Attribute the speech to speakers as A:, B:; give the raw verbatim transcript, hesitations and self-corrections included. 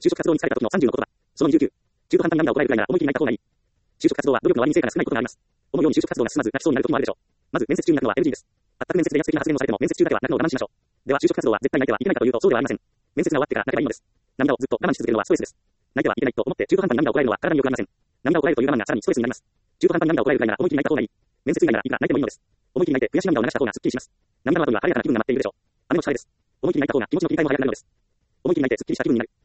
A: 就職活動に疲れた時のさんじゅうの言葉。そのにじゅうきゅう。中途半端に涙をこらえるくらいなら思い切り泣いた方がいい。就職活動は努力の割に成果が少ないことがあります。思うように就職活動が進まず泣きそうになる時もあるでしょう。まず面接中に泣くのは エヌジー です。全く面接で威圧的な発言をされても面接中だけは泣くのを我慢しましょう。では就職活動は絶対泣いてはいけないかというとそうではありません。面接が終わってから泣けばいいのです。涙をずっと我慢し続けるのはストレスです。泣いてはいけないと思って中途半端に涙をこらえるのは体に良くありません。涙をこらえるという我慢がさらにストレスになります。中途半端に涙をこらえるくらいなら思い切り泣いた方がいい。面接以外ならいくら泣いてもいいのです。思い切り泣いて悔し涙を流した方がすっきりします。涙の後には晴れやかな気分が待っているでしょう。雨のち晴れです。思い切り泣いた方が気持ちの切り替えも早くなるのです。思い切り泣いてすっきりした気分になる。